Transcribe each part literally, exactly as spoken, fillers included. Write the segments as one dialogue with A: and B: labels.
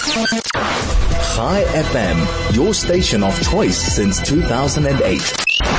A: Chai F M, your station of choice since two thousand eight.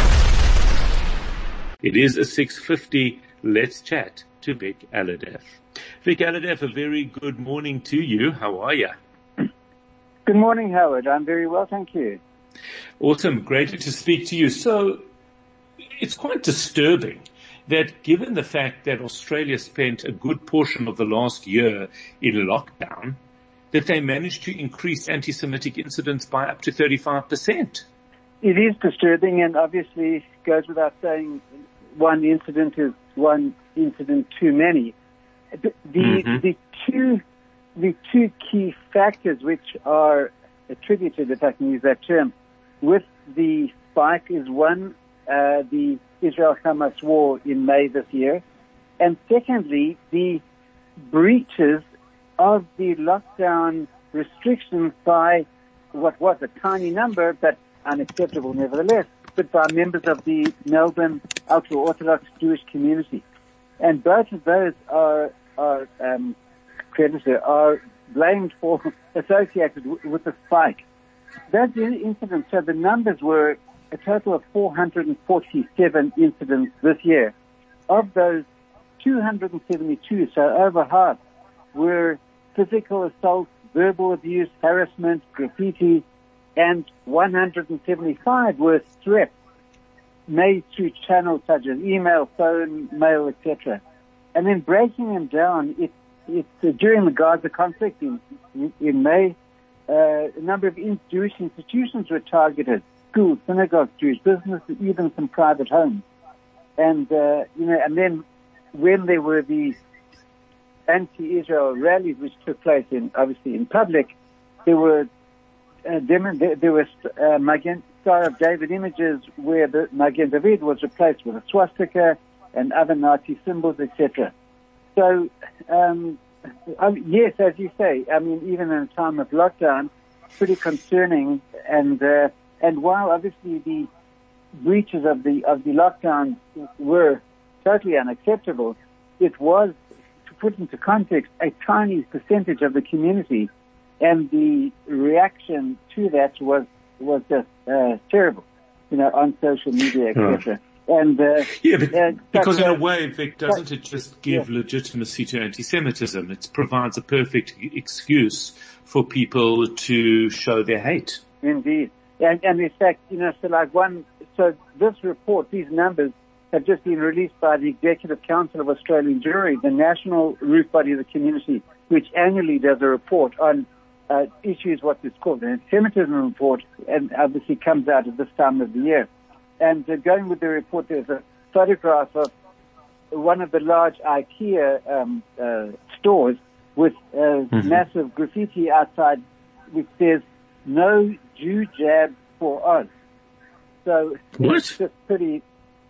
B: It is a six fifty. Let's chat to Vic Alhadeff. Vic Alhadeff, a very good morning to you. How are you?
C: Good morning, Howard. I'm very well, thank you.
B: Awesome. Great to speak to you. So it's quite disturbing that given the fact that Australia spent a good portion of the last year in lockdown, that they managed to increase anti-Semitic incidents by up to thirty-five percent.
C: It is disturbing, and obviously goes without saying one incident is one incident too many. The, the, mm-hmm. the two the two key factors which are attributed, if I can use that term, with the spike is one, uh, the Israel-Hamas war in May this year, and secondly, the breaches of the lockdown restrictions by what was a tiny number, but unacceptable nevertheless, but by members of the Melbourne ultra-Orthodox Jewish community. And both of those are, are um, credited, are blamed for, associated w- with the spike. Those incidents, so the numbers were a total of four hundred forty-seven incidents this year. Of those, two hundred seventy-two, so over half, were physical assault, verbal abuse, harassment, graffiti, and one hundred seventy-five were threats made through channels such as email, phone, mail, et cetera. And then breaking them down, it, it, uh, during the Gaza conflict in, in May, uh, a number of in- Jewish institutions were targeted, schools, synagogues, Jewish businesses, even some private homes. And, uh, you know, and then when there were these anti-Israel rallies which took place in, obviously in public, there were uh, dem- there, there was uh, Magen, Star of David images where the Magen David was replaced with a swastika and other Nazi symbols, et cetera. So, um, um, yes, as you say, I mean, even in a time of lockdown, pretty concerning. And uh, and while obviously the breaches of the of the lockdown were totally unacceptable, it was, to put into context, a tiny percentage of the community, and the reaction to that was was just uh, terrible, you know, on social media, et cetera. And uh,
B: yeah, but,
C: uh,
B: because
C: but,
B: in
C: uh,
B: a way, Vic, doesn't it just give
C: yeah.
B: legitimacy to anti-Semitism? It provides a perfect excuse for people to show their hate.
C: Indeed, and, and in fact, you know, so like one, so this report, these numbers have just been released by the Executive Council of Australian Jewry, the national root body of the community, which annually does a report on uh, issues, what is called an anti-Semitism report, and obviously comes out at this time of the year. And uh, going with the report, there's a photograph of one of the large IKEA um, uh, stores with uh, mm-hmm. massive graffiti outside, which says "No Jew jab for Oz." So
B: what?
C: It's just pretty.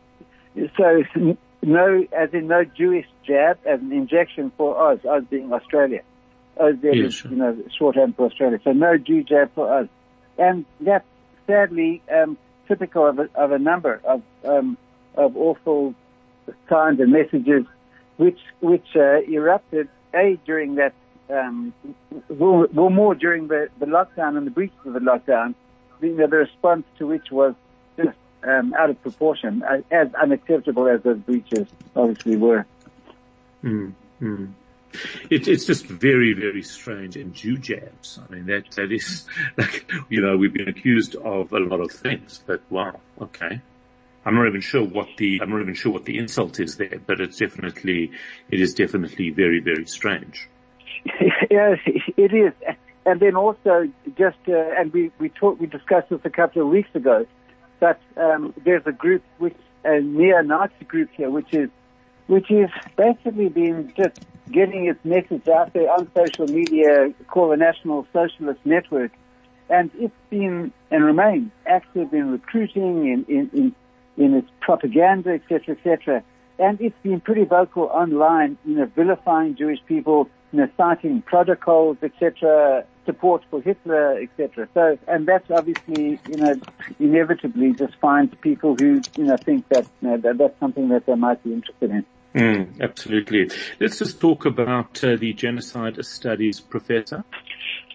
C: So no, as in no Jewish jab, as an injection for Oz. Oz being Australia. Oz there
B: yeah,
C: is,
B: sure.
C: you know, shorthand for Australia. So no Jew jab for Oz, and that's sadly. Um, typical of a, of a number of um, of awful signs and messages which which uh, erupted a during that um, well, well more during the, the lockdown and the breaches of the lockdown, you know, the response to which was just um, out of proportion, uh, as unacceptable as those breaches obviously were.
B: Mm, mm. It, it's just very, very strange. And Jew jabs, I mean, that, that is, like, you know, we've been accused of a lot of things, but wow, okay. I'm not even sure what the, I'm not even sure what the insult is there, but it's definitely, it is definitely very, very strange.
C: Yes, it is. And then also just, uh, and we, we talked, we discussed this a couple of weeks ago, but, um, there's a group which, a neo-Nazi group here, which is, which is basically been just getting its message out there on social media, called the National Socialist Network. And it's been and remains active in recruiting, in, in, in, in its propaganda, et cetera, et cetera. And it's been pretty vocal online, you know, vilifying Jewish people, you know, citing protocols, et cetera, support for Hitler, et cetera. So, and that's obviously, you know, inevitably just finds people who, you know, think that, you know, that that's something that they might be interested in.
B: Mm, absolutely. Let's just talk about uh, the genocide studies professor.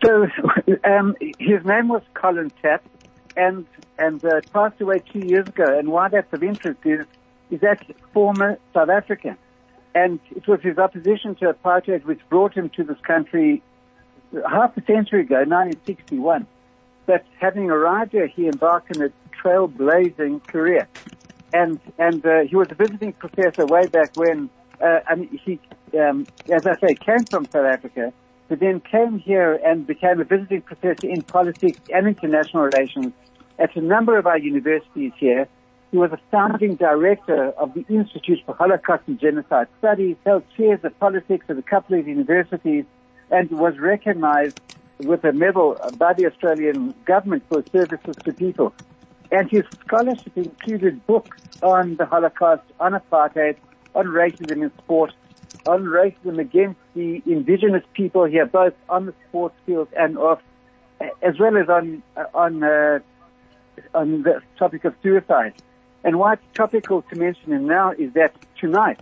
C: So, um, his name was Colin Tapp, and and uh, passed away two years ago. And why that's of interest is is that former South African, and it was his opposition to apartheid which brought him to this country half a century ago, nineteen sixty-one. But having arrived here, he embarked on a trailblazing career, and and uh, he was a visiting professor way back when. Uh, I mean, he, um, as I say, came from South Africa, but then came here and became a visiting professor in politics and international relations at a number of our universities here. He was a founding director of the Institute for Holocaust and Genocide Studies, held chairs of politics at a couple of universities, and was recognized with a medal by the Australian government for services to people. And his scholarship included books on the Holocaust, on apartheid, on racism in sport, on racism against the indigenous people here, both on the sports field and off, as well as on on uh, on the topic of suicide. And why it's topical to mention him now is that tonight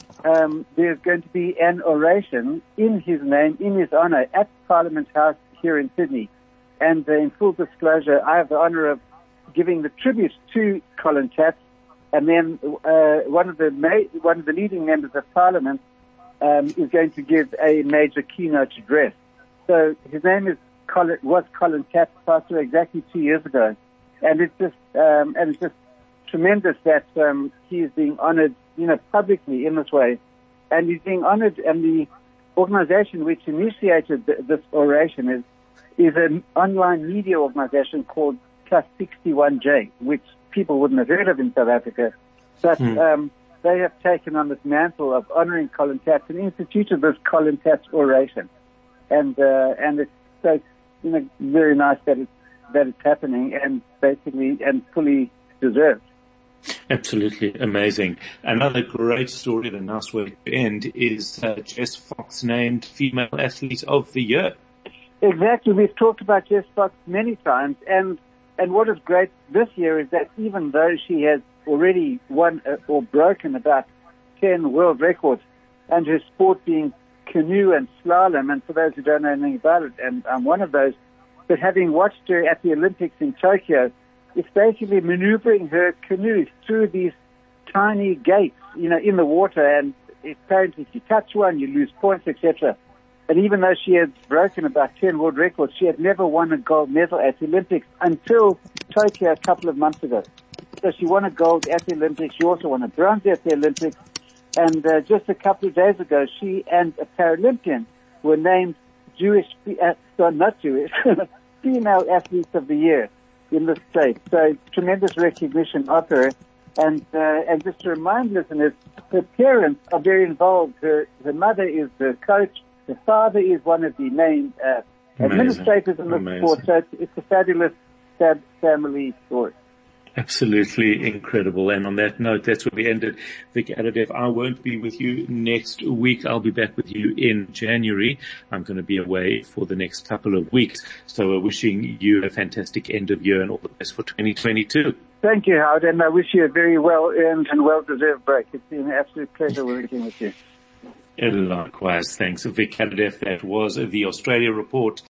C: um, there's going to be an oration in his name, in his honor, at Parliament House here in Sydney. And uh, in full disclosure, I have the honor of giving the tribute to Colin Tapp. And then uh, one of the ma- one of the leading members of Parliament um, is going to give a major keynote address. So his name is Colin, was Colin Tapp, passed away exactly two years ago, and it's just um, and it's just tremendous that um, he is being honoured, you know, publicly in this way, and he's being honoured. And the organisation which initiated th- this oration is is an online media organisation called Plus sixty-one J, which people wouldn't have heard of in South Africa, but hmm. um, they have taken on this mantle of honouring Colin Tapp and instituted this Colin Tapp oration, and uh, and it's so you know very nice that it's that it's happening and basically and fully deserved.
B: Absolutely amazing. Another great story, the nice way to end, is uh, Jess Fox named Female Athlete of the Year.
C: Exactly, we've talked about Jess Fox many times, and. And what is great this year is that even though she has already won uh, or broken about ten world records, and her sport being canoe and slalom, and for those who don't know anything about it, and I'm one of those, but having watched her at the Olympics in Tokyo, it's basically maneuvering her canoe through these tiny gates, you know, in the water, and apparently if you touch one, you lose points, et cetera. And even though she had broken about ten world records, she had never won a gold medal at the Olympics until Tokyo a couple of months ago. So she won a gold at the Olympics. She also won a bronze at the Olympics. And uh, just a couple of days ago, she and a Paralympian were named Jewish, uh, so not Jewish, Female Athletes of the Year in the state. So tremendous recognition of her. And uh, and just to remind listeners, her parents are very involved. Her, her mother is the coach. The father is one of the main uh, administrators in the Amazing. sport, so it's, it's a fabulous sad family story.
B: Absolutely incredible. And on that note, that's where we ended. Vic Adderdev, I won't be with you next week. I'll be back with you in January. I'm going to be away for the next couple of weeks. So we're wishing you a fantastic end of year and all the best for twenty twenty-two.
C: Thank you, Howard, and I wish you a very well-earned and well-deserved break. It's been an absolute pleasure working with you.
B: Likewise, thanks. Vic Adderdev, that was the Australia Report.